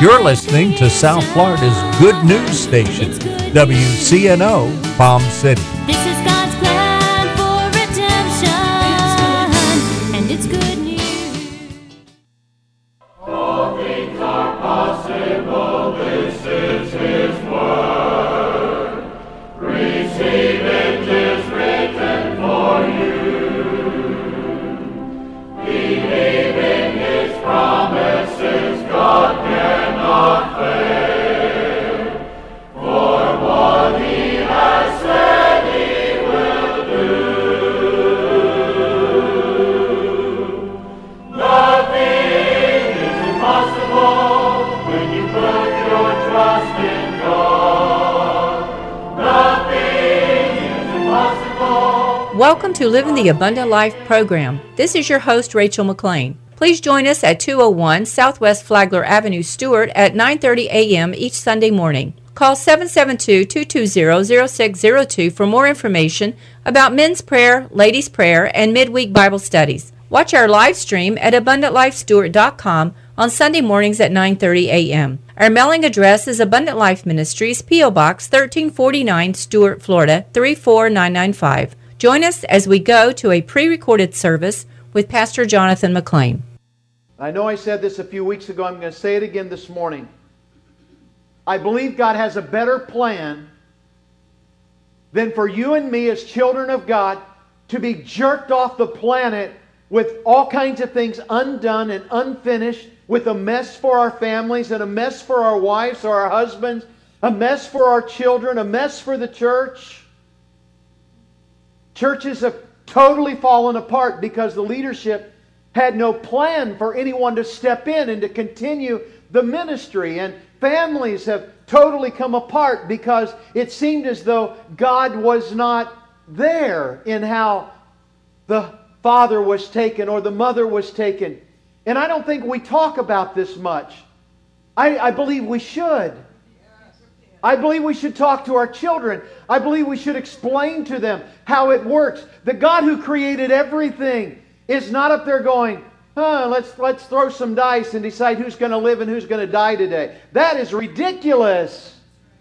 You're listening to South Florida's good news station, WCNO Palm City. This is God's plan for redemption, and it's good news. All things are possible, this is His word. Receive it, 'tis written for you. Believe in His promises, God cannot fail. For what He has said He will do. Nothing is impossible when you put your trust in God. Nothing is impossible. Welcome to Living the Abundant Life program. This is your host, Rachel McLean. Please join us at 201 Southwest Flagler Avenue, Stuart at 9:30 a.m. each Sunday morning. Call 772-220-0602 for more information about men's prayer, ladies' prayer, and midweek Bible studies. Watch our live stream at abundantlifestuart.com on Sunday mornings at 9:30 a.m. Our mailing address is Abundant Life Ministries, P.O. Box 1349, Stuart, Florida 34995. Join us as we go to a pre-recorded service with Pastor Jonathan McLean. I know I said this a few weeks ago. I'm going to say it again this morning. I believe God has a better plan than for you and me as children of God to be jerked off the planet with all kinds of things undone and unfinished, with a mess for our families and a mess for our wives or our husbands, a mess for our children, a mess for the church. Churches have totally fallen apart because the leadership had no plan for anyone to step in and to continue the ministry. And families have totally come apart because it seemed as though God was not there in how the father was taken or the mother was taken. And I don't think we talk about this much. I believe we should. I believe we should talk to our children. I believe we should explain to them how it works. The God who created everything is not up there going, let's throw some dice and decide who's going to live and who's going to die today. That is ridiculous.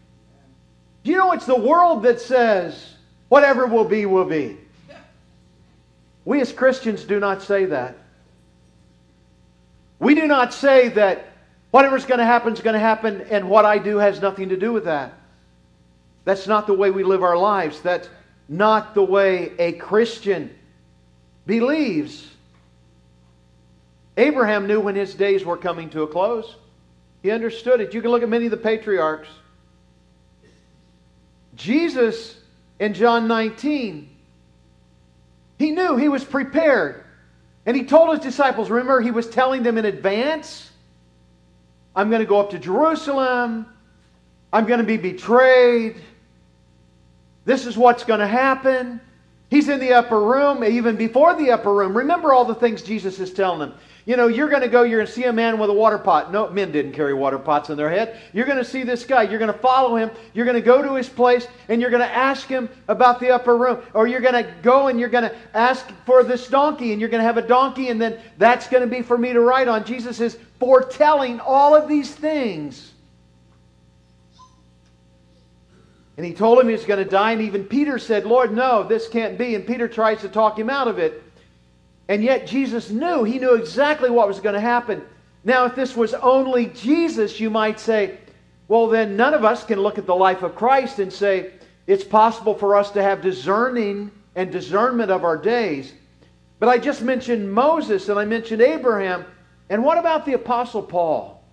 Do you know it's the world that says, whatever will be, will be? We as Christians do not say that. We do not say that whatever's going to happen is going to happen and what I do has nothing to do with that. That's not the way we live our lives. That's not the way a Christian believes. Abraham knew when his days were coming to a close. He understood it. You can look at many of the patriarchs. Jesus in John 19, he knew, he was prepared. And he told his disciples, remember, he was telling them in advance, I'm going to go up to Jerusalem. I'm going to be betrayed. This is what's going to happen. He's in the upper room, even before the upper room. Remember all the things Jesus is telling them. You know, you're going to see a man with a water pot. No, men didn't carry water pots in their head. You're going to see this guy. You're going to follow him. You're going to go to his place, and you're going to ask him about the upper room. Or you're going to go and you're going to ask for this donkey, and you're going to have a donkey, and then that's going to be for me to ride on. Jesus is foretelling all of these things. And he told him he was going to die, and even Peter said, Lord, no, this can't be. And Peter tries to talk him out of it. And yet Jesus knew. He knew exactly what was going to happen. Now, if this was only Jesus, you might say, well, then none of us can look at the life of Christ and say, it's possible for us to have discerning and discernment of our days. But I just mentioned Moses and I mentioned Abraham. And what about the Apostle Paul?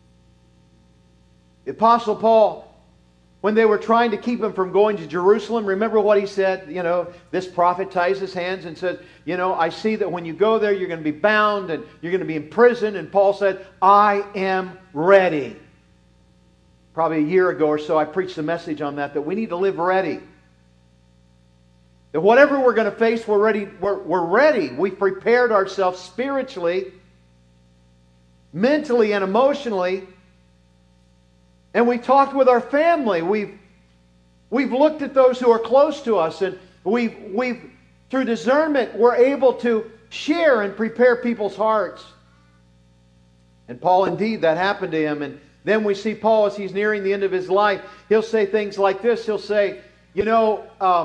The Apostle Paul, when they were trying to keep him from going to Jerusalem, remember what he said? You know, this prophet ties his hands and says, you know, I see that when you go there, you're going to be bound and you're going to be in prison. And Paul said, I am ready. Probably a year ago or so, I preached a message on that we need to live ready. That whatever we're going to face, we're ready. We're ready. We've prepared ourselves spiritually, mentally, and emotionally. And we talked with our family. We've looked at those who are close to us, and we've through discernment, we're able to share and prepare people's hearts. And Paul, indeed, that happened to him. And then we see Paul as he's nearing the end of his life. He'll say things like this. He'll say, you know,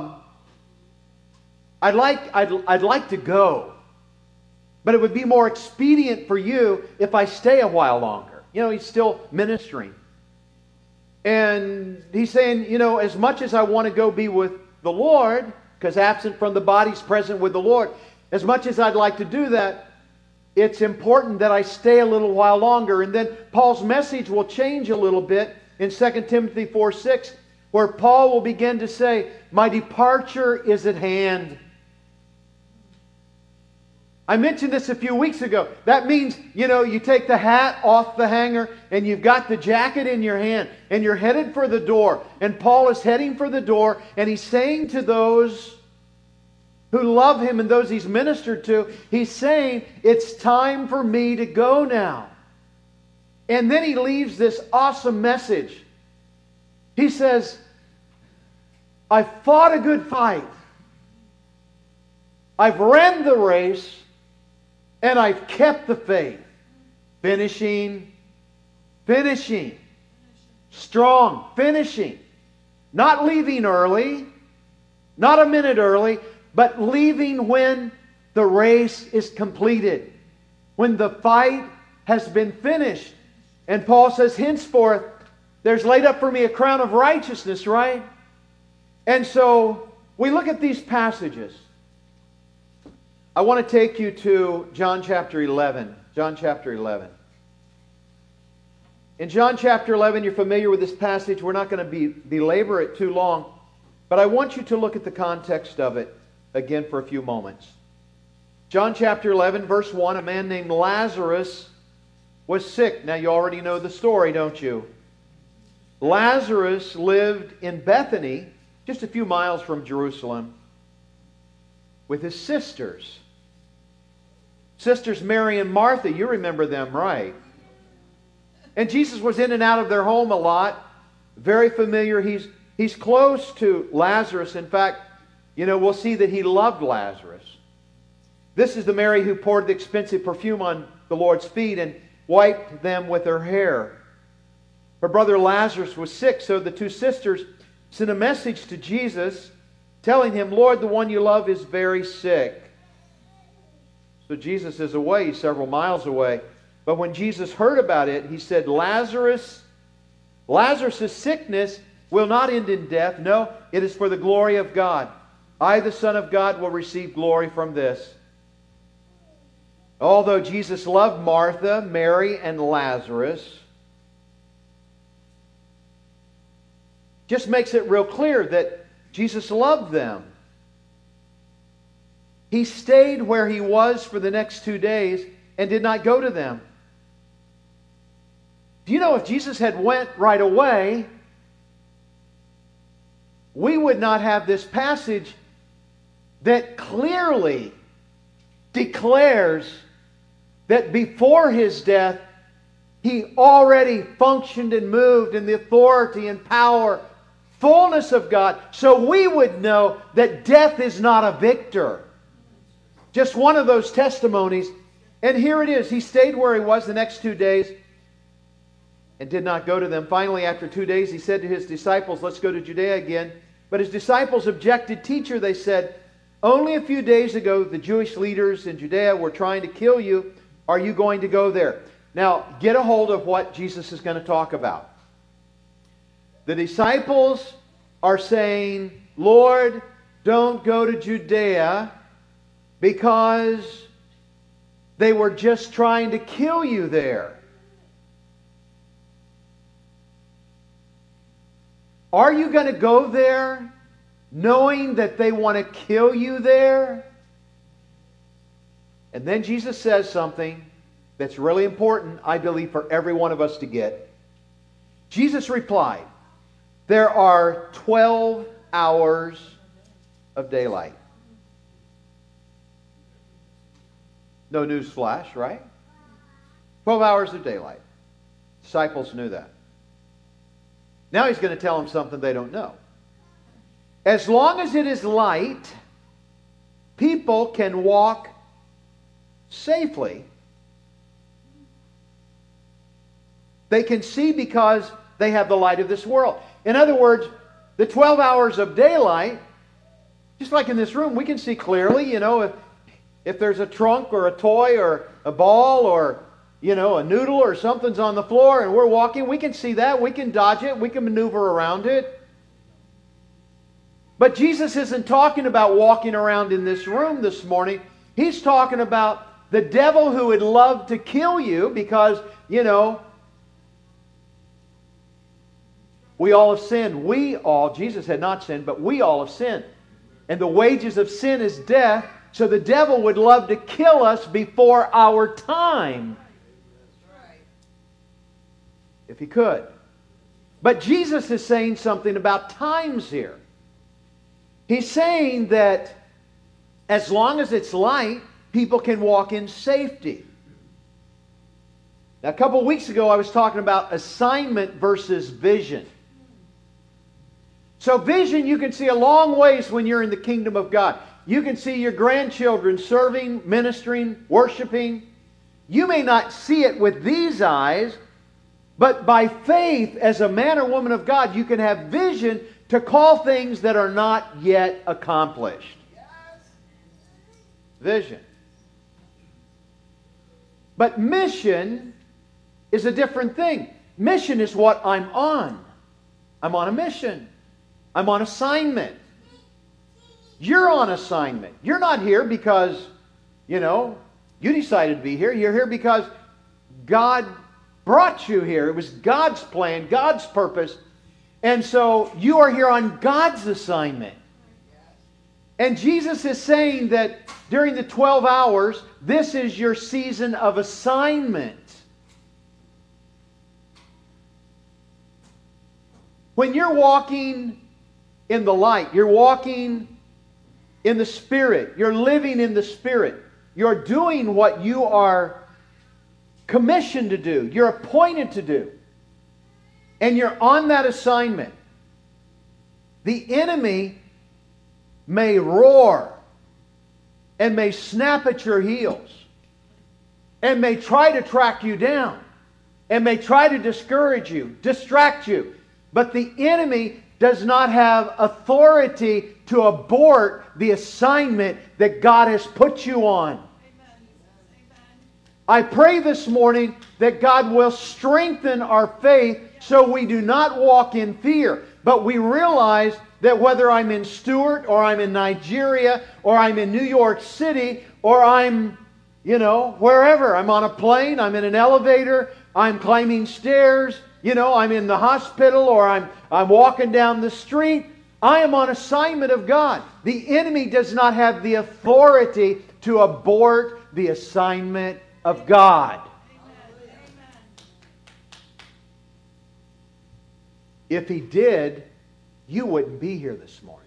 I'd like to go, but it would be more expedient for you if I stay a while longer. You know, he's still ministering. And he's saying, you know, as much as I want to go be with the Lord, because absent from the body's present with the Lord, as much as I'd like to do that, it's important that I stay a little while longer. And then Paul's message will change a little bit in 2 Timothy 4:6, where Paul will begin to say, my departure is at hand. I mentioned this a few weeks ago. That means, you know, you take the hat off the hanger and you've got the jacket in your hand and you're headed for the door. And Paul is heading for the door and he's saying to those who love him and those he's ministered to, he's saying, it's time for me to go now. And then he leaves this awesome message. He says, I've fought a good fight. I've ran the race. And I've kept the faith. Finishing. Strong. Finishing. Not leaving early. Not a minute early. But leaving when the race is completed. When the fight has been finished. And Paul says, henceforth, there's laid up for me a crown of righteousness, right? And so, we look at these passages. I want to take you to John chapter 11. John chapter 11. In John chapter 11, you're familiar with this passage. We're not going to belabor it too long. But I want you to look at the context of it again for a few moments. John chapter 11, verse 1, a man named Lazarus was sick. Now you already know the story, don't you? Lazarus lived in Bethany, just a few miles from Jerusalem, with his sisters. Sisters Mary and Martha, you remember them, right? And Jesus was in and out of their home a lot. Very familiar. He's close to Lazarus. In fact, you know, we'll see that he loved Lazarus. This is the Mary who poured the expensive perfume on the Lord's feet and wiped them with her hair. Her brother Lazarus was sick, so the two sisters sent a message to Jesus telling him, Lord, the one you love is very sick. So Jesus is away, he's several miles away. But when Jesus heard about it, he said, Lazarus' sickness will not end in death. No, it is for the glory of God. I, the Son of God, will receive glory from this. Although Jesus loved Martha, Mary, and Lazarus, just makes it real clear that Jesus loved them. He stayed where he was for the next 2 days and did not go to them. Do you know if Jesus had went right away, we would not have this passage that clearly declares that before his death, he already functioned and moved in the authority and power, fullness of God. So we would know that death is not a victor. Just one of those testimonies. And here it is. He stayed where he was the next 2 days and did not go to them. Finally, after 2 days, he said to his disciples, let's go to Judea again. But his disciples objected. Teacher, they said, only a few days ago, the Jewish leaders in Judea were trying to kill you. Are you going to go there? Now, get a hold of what Jesus is going to talk about. The disciples are saying, Lord, don't go to Judea because they were just trying to kill you there. Are you going to go there knowing that they want to kill you there? And then Jesus says something that's really important, I believe, for every one of us to get. Jesus replied, there are 12 hours of daylight. No news flash, right? 12 hours of daylight. Disciples knew that. Now he's going to tell them something they don't know. As long as it is light, people can walk safely They can see because they have the light of this world. In other words, the 12 hours of daylight, just like in this room, we can see clearly, if there's a trunk or a toy or a ball or, a noodle or something's on the floor and we're walking, we can see that. We can dodge it. We can maneuver around it. But Jesus isn't talking about walking around in this room this morning. He's talking about the devil who would love to kill you because, we all have sinned. Jesus had not sinned, but we all have sinned. And the wages of sin is death. So the devil would love to kill us before our time. If he could. But Jesus is saying something about times here. He's saying that as long as it's light, people can walk in safety. Now, a couple of weeks ago, I was talking about assignment versus vision. So vision, you can see a long ways when you're in the kingdom of God. You can see your grandchildren serving, ministering, worshiping. You may not see it with these eyes, but by faith, as a man or woman of God, you can have vision to call things that are not yet accomplished. Vision. But mission is a different thing. Mission is what I'm on. I'm on a mission. I'm on assignment. You're on assignment. You're not here because, you decided to be here. You're here because God brought you here. It was God's plan, God's purpose. And so you are here on God's assignment. And Jesus is saying that during the 12 hours, this is your season of assignment. When you're walking in the light, you're walking in the Spirit, you're living in the Spirit, you're doing what you are commissioned to do, you're appointed to do, and you're on that assignment, the enemy may roar and may snap at your heels and may try to track you down and may try to discourage you, distract you. But the enemy does not have authority to abort the assignment that God has put you on. I pray this morning that God will strengthen our faith so we do not walk in fear, but we realize that whether I'm in Stewart or I'm in Nigeria or I'm in New York City or I'm, wherever, I'm on a plane, I'm in an elevator, I'm climbing stairs, I'm in the hospital or I'm walking down the street, I am on assignment of God. The enemy does not have the authority to abort the assignment of God. If he did, you wouldn't be here this morning.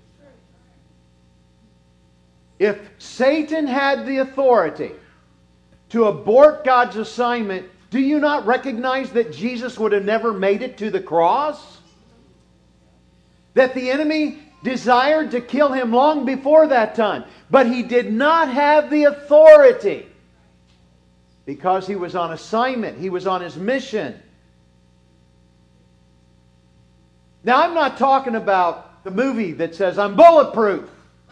If Satan had the authority to abort God's assignment, do you not recognize that Jesus would have never made it to the cross? That the enemy desired to kill him long before that time, but he did not have the authority because he was on assignment. He was on his mission. Now, I'm not talking about the movie that says, I'm bulletproof.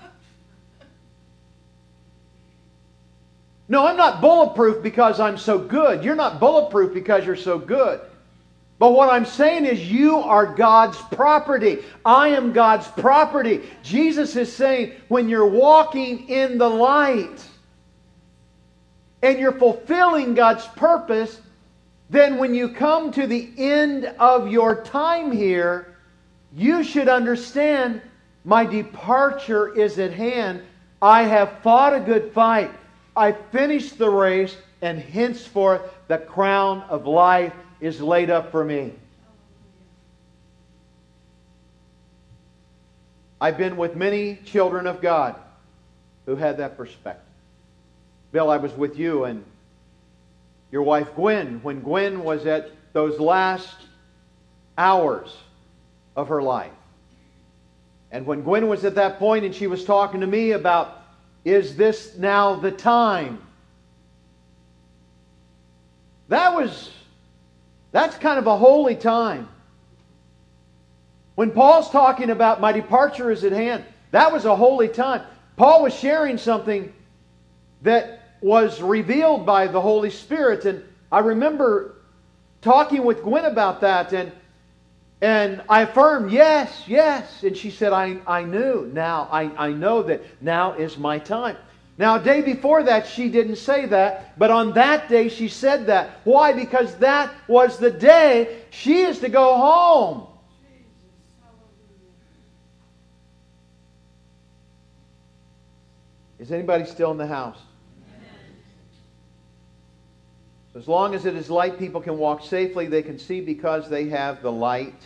No, I'm not bulletproof because I'm so good. You're not bulletproof because you're so good. But what I'm saying is you are God's property. I am God's property. Jesus is saying when you're walking in the light and you're fulfilling God's purpose, then when you come to the end of your time here, you should understand my departure is at hand. I have fought a good fight. I finished the race, and henceforth the crown of life is laid up for me. I've been with many children of God who had that perspective. Bill, I was with you and your wife Gwen, when Gwen was at those last hours of her life. And when Gwen was at that point and she was talking to me about, is this now the time? That was That's kind of a holy time. When Paul's talking about my departure is at hand, that was a holy time. Paul was sharing something that was revealed by the Holy Spirit. And I remember talking with Gwen about that. And I affirmed, yes, yes. And she said, I knew now. I know that now is my time. Now, a day before that, she didn't say that. But on that day, she said that. Why? Because that was the day she is to go home. Is anybody still in the house? As long as it is light, people can walk safely. They can see because they have the light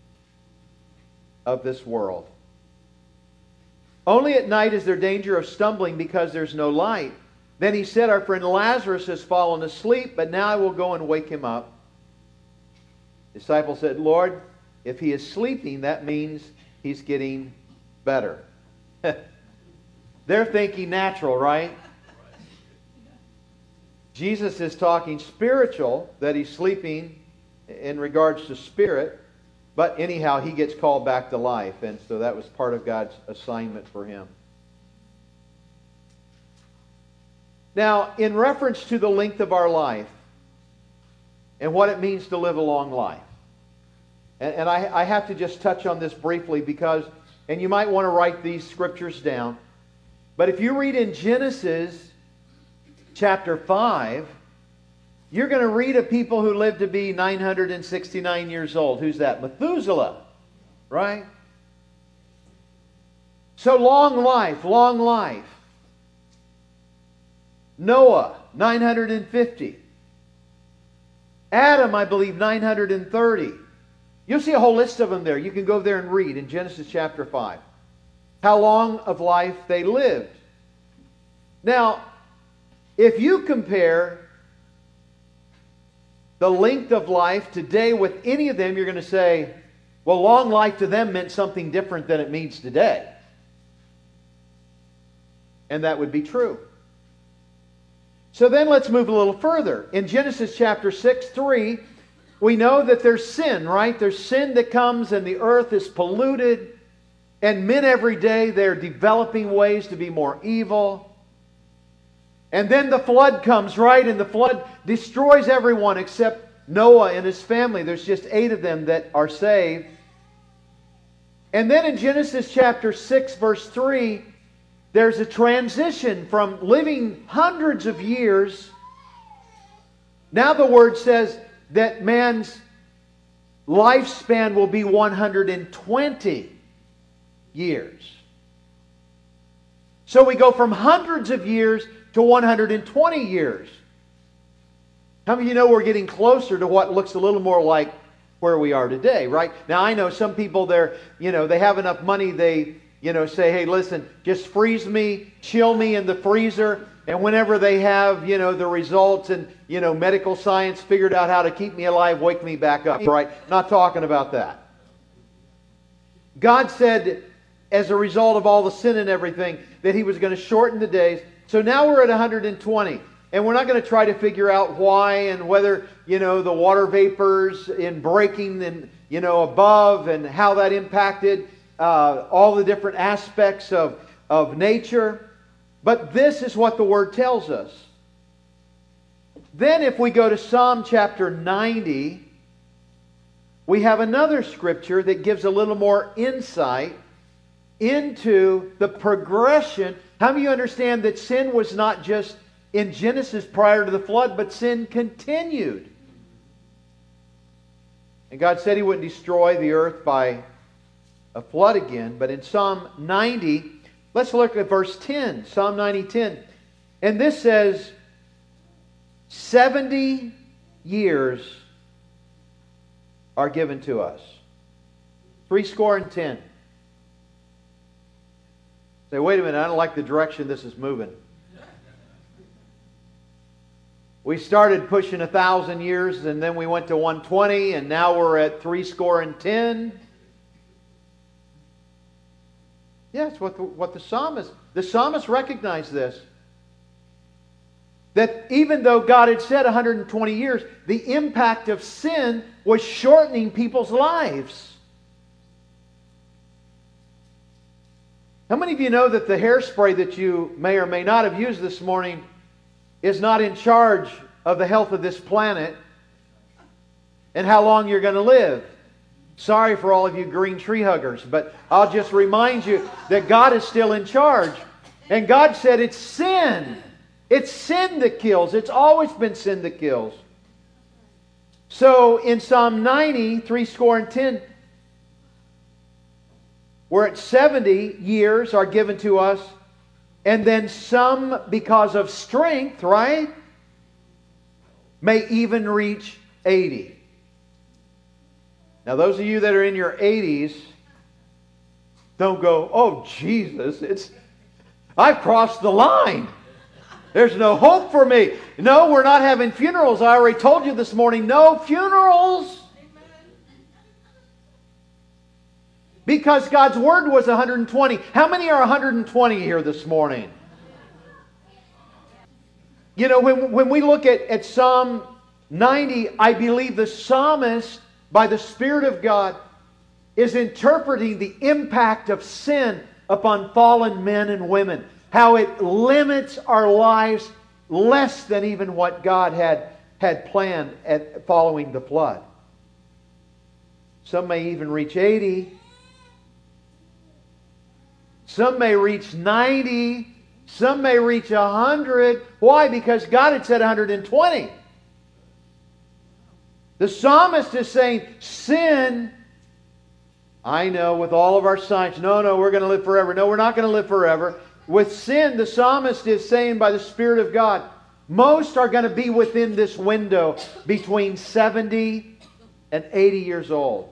of this world. Only at night is there danger of stumbling because there's no light. Then he said, our friend Lazarus has fallen asleep, but now I will go and wake him up. The disciple said, Lord, if he is sleeping, that means he's getting better. They're thinking natural, right? Jesus is talking spiritual, that he's sleeping in regards to spirit. But anyhow, he gets called back to life. And so that was part of God's assignment for him. Now, in reference to the length of our life and what it means to live a long life. And I have to just touch on this briefly because, and you might want to write these scriptures down. But if you read in Genesis chapter 5, you're going to read of people who lived to be 969 years old. Who's that? Methuselah, right? So long life, long life. Noah, 950. Adam, I believe, 930. You'll see a whole list of them there. You can go there and read in Genesis chapter 5. How long of life they lived. Now, if you compare the length of life today with any of them, you're going to say, well, long life to them meant something different than it means today. And that would be true. So then let's move a little further. In Genesis chapter 6:3, we know that there's sin, right? There's sin that comes and the earth is polluted. And men every day, they're developing ways to be more evil. And then the flood comes, right? And the flood destroys everyone except Noah and his family. There's just 8 of them that are saved. And then in Genesis chapter 6, verse 3, there's a transition from living hundreds of years. Now the word says that man's lifespan will be 120 years. So we go from hundreds of years to 120 years. How many of you know we're getting closer to what looks a little more like where we are today, right? Now I know some people, they have enough money, they say, hey, listen, just freeze me, chill me in the freezer, and whenever they have, the results and, medical science figured out how to keep me alive, wake me back up, right? Not talking about that. God said, as a result of all the sin and everything, that He was going to shorten the days. So now we're at 120. And we're not going to try to figure out why and whether, the water vapors in breaking and, above and how that impacted all the different aspects of nature. But this is what the Word tells us. Then if we go to Psalm chapter 90, we have another scripture that gives a little more insight into the progression. How many of you understand that sin was not just in Genesis prior to the flood, but sin continued? And God said He wouldn't destroy the earth by a flood again. But in Psalm 90, let's look at verse 10. Psalm 90:10. And this says, 70 years are given to us. 70. Say, wait a minute, I don't like the direction this is moving. We started pushing 1,000 years, and then we went to 120, and now we're at 70. Yeah, it's what the psalmist recognized this. that even though God had said 120 years, the impact of sin was shortening people's lives. How many of you know that the hairspray that you may or may not have used this morning is not in charge of the health of this planet and how long you're going to live? Sorry for all of you green tree huggers, but I'll just remind you that God is still in charge. And God said it's sin. It's sin that kills. It's always been sin that kills. So in Psalm 90, 10, we're at 70 years are given to us, and then some because of strength, right, may even reach 80. Now those of you that are in your 80s, don't go, oh Jesus, I've crossed the line. There's no hope for me. No, we're not having funerals. I already told you this morning, no funerals. Because God's Word was 120. How many are 120 here this morning? You know, when we look at Psalm 90, I believe the psalmist, by the Spirit of God, is interpreting the impact of sin upon fallen men and women. How it limits our lives less than even what God had planned following the flood. Some may even reach 80. Some may reach 90. Some may reach 100. Why? Because God had said 120. The psalmist is saying, sin, I know with all of our science, no, we're going to live forever. No, we're not going to live forever. With sin, the psalmist is saying by the Spirit of God, most are going to be within this window between 70 and 80 years old.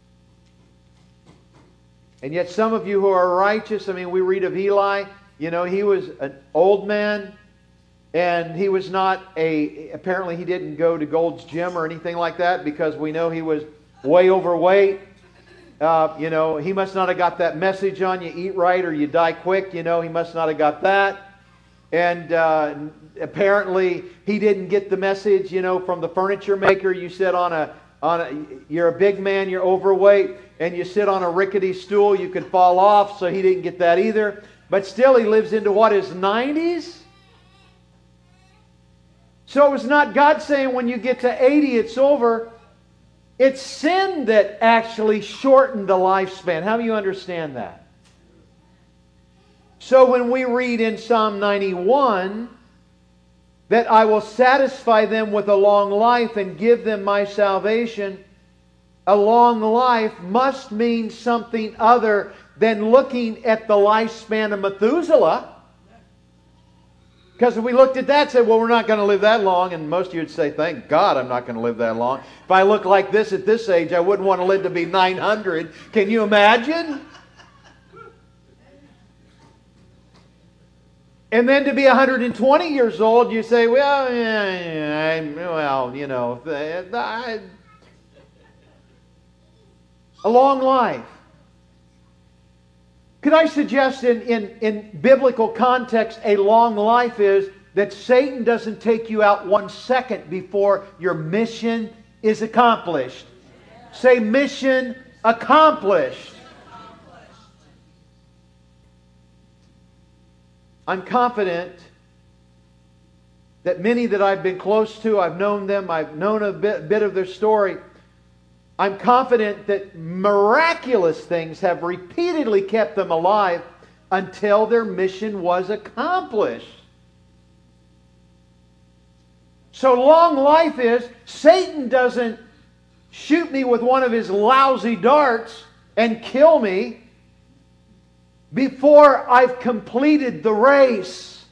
And yet some of you who are righteous, I mean, we read of Eli, you know, he was an old man, and he was not apparently he didn't go to Gold's Gym or anything like that, because we know he was way overweight. You know, he must not have got that message on you eat right or you die quick. You know, he must not have got that. And apparently he didn't get the message, you know, from the furniture maker. You sit you're a big man, you're overweight, and you sit on a rickety stool, you could fall off. So he didn't get that either. But still he lives into what, his 90s? So it was not God saying when you get to 80 it's over. It's sin that actually shortened the lifespan. How do you understand that? So when we read in Psalm 91 that I will satisfy them with a long life and give them my salvation, a long life must mean something other than looking at the lifespan of Methuselah. Because if we looked at that and said, well, we're not going to live that long, and most of you would say, thank God I'm not going to live that long. If I look like this at this age, I wouldn't want to live to be 900. Can you imagine? And then to be 120 years old, you say, well, you know, a long life. Could I suggest in biblical context, a long life is that Satan doesn't take you out 1 second before your mission is accomplished. Say, mission accomplished. I'm confident that many that I've been close to, I've known them, I've known a bit of their story. I'm confident that miraculous things have repeatedly kept them alive until their mission was accomplished. So long life is, Satan doesn't shoot me with one of his lousy darts and kill me before I've completed the race.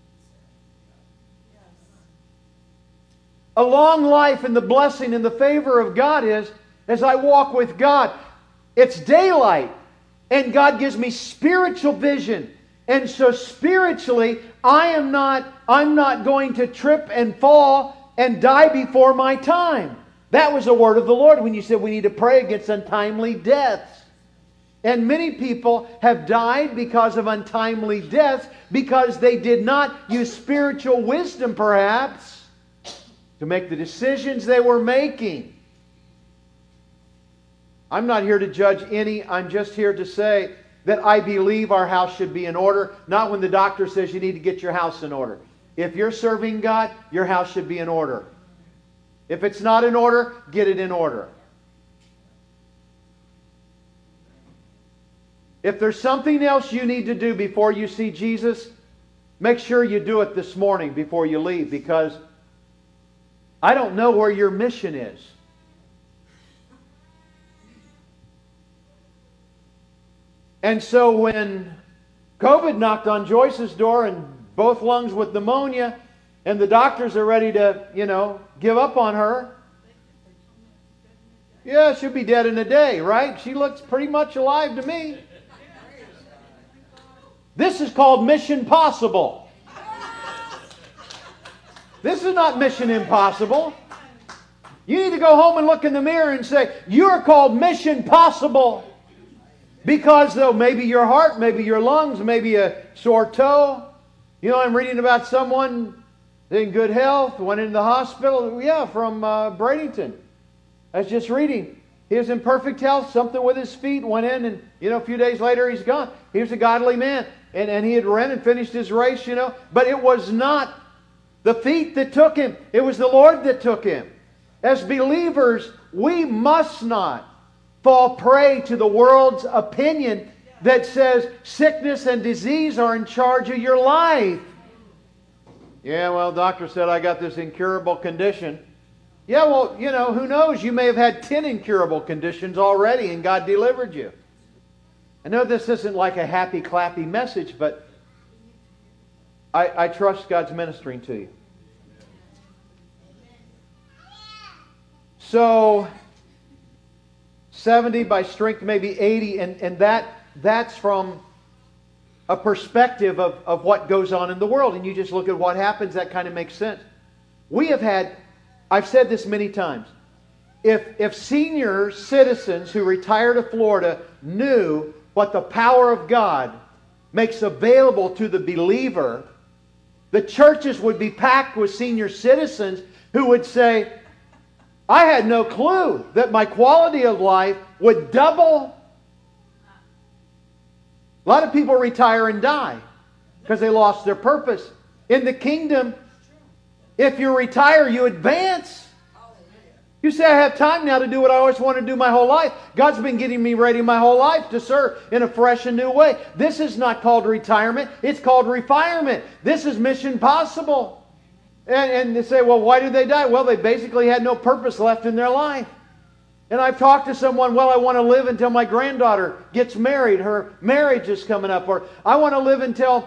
A long life and the blessing and the favor of God is, as I walk with God, it's daylight, and God gives me spiritual vision. And so spiritually, I'm not going to trip and fall and die before my time. That was a word of the Lord when you said we need to pray against untimely deaths. And many people have died because of untimely deaths because they did not use spiritual wisdom, perhaps, to make the decisions they were making. I'm not here to judge any. I'm just here to say that I believe our house should be in order, not when the doctor says you need to get your house in order. If you're serving God, your house should be in order. If it's not in order, get it in order. If there's something else you need to do before you see Jesus, make sure you do it this morning before you leave, because I don't know where your mission is. And so when COVID knocked on Joyce's door and both lungs with pneumonia, and the doctors are ready to, give up on her. Yeah, she'll be dead in a day, right? She looks pretty much alive to me. This is called Mission Possible. This is not Mission Impossible. You need to go home and look in the mirror and say, you're called Mission Possible. Because though maybe your heart, maybe your lungs, maybe a sore toe. I'm reading about someone in good health, went into the hospital, from Bradenton. I was just reading. He was in perfect health, something with his feet, went in, and a few days later he's gone. He was a godly man, and he had run and finished his race, But it was not the feet that took him. It was the Lord that took him. As believers, we must not fall prey to the world's opinion that says sickness and disease are in charge of your life. Yeah, well, doctor said I got this incurable condition. Yeah, well, who knows? You may have had 10 incurable conditions already and God delivered you. I know this isn't like a happy, clappy message, but I trust God's ministering to you. So, 70 by strength, maybe 80, and that's from a perspective of what goes on in the world. And you just look at what happens, that kind of makes sense. We have had, I've said this many times, if senior citizens who retire to Florida knew what the power of God makes available to the believer, the churches would be packed with senior citizens who would say, I had no clue that my quality of life would double. A lot of people retire and die because they lost their purpose. In the kingdom, if you retire, you advance. You say, I have time now to do what I always wanted to do my whole life. God's been getting me ready my whole life to serve in a fresh and new way. This is not called retirement. It's called refirement. This is Mission Possible. And they say, well, why did they die? Well, they basically had no purpose left in their life. And I've talked to someone, well, I want to live until my granddaughter gets married. Her marriage is coming up. Or I want to live until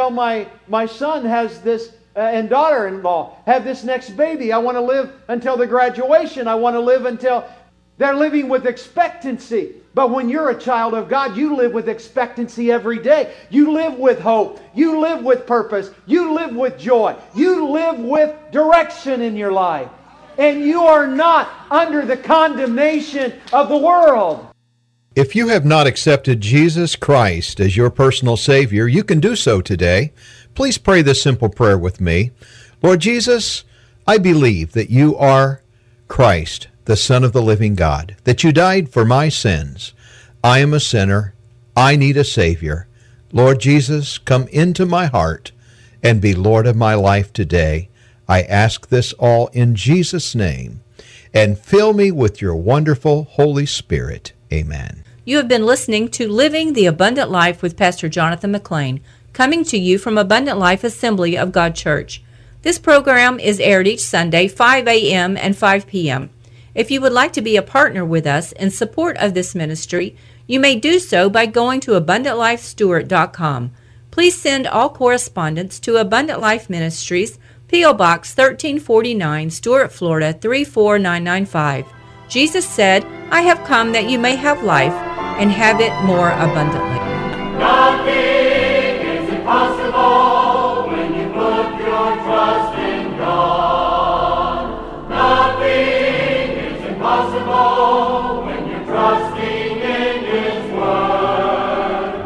my son has this, and daughter-in-law have this next baby. I want to live until the graduation. I want to live until they're living with expectancy. But when you're a child of God, you live with expectancy every day. You live with hope. You live with purpose. You live with joy. You live with direction in your life. And you are not under the condemnation of the world. If you have not accepted Jesus Christ as your personal Savior, you can do so today. Please pray this simple prayer with me. Lord Jesus, I believe that you are Christ, the Son of the living God, that you died for my sins. I am a sinner. I need a Savior. Lord Jesus, come into my heart and be Lord of my life today. I ask this all in Jesus' name, and fill me with your wonderful Holy Spirit. Amen. You have been listening to Living the Abundant Life with Pastor Jonathan McLean, coming to you from Abundant Life Assembly of God Church. This program is aired each Sunday, 5 a.m. and 5 p.m. If you would like to be a partner with us in support of this ministry, you may do so by going to AbundantLifeStewart.com. Please send all correspondence to Abundant Life Ministries, P.O. Box 1349, Stuart, Florida 34995. Jesus said, I have come that you may have life and have it more abundantly. Nothing is impossible.